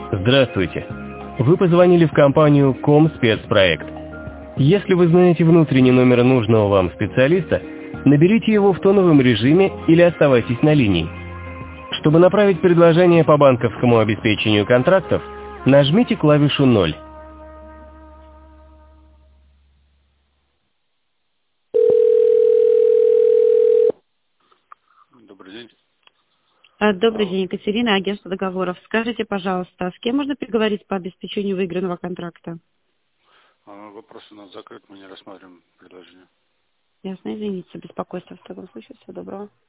Здравствуйте. Вы позвонили в компанию «Комспецпроект». Если вы знаете внутренний номер нужного вам специалиста, наберите его в тоновом режиме или оставайтесь на линии. Чтобы направить предложение по банковскому обеспечению контрактов, нажмите клавишу 0. Добрый день. Добрый Алло. день, Екатерина, агентство договоров. Скажите, пожалуйста, с кем можно переговорить по обеспечению выигранного контракта? Вопрос у нас закрыт, мы не рассматриваем предложение. Ясно, извините за беспокойство в таком случае. Всего доброго.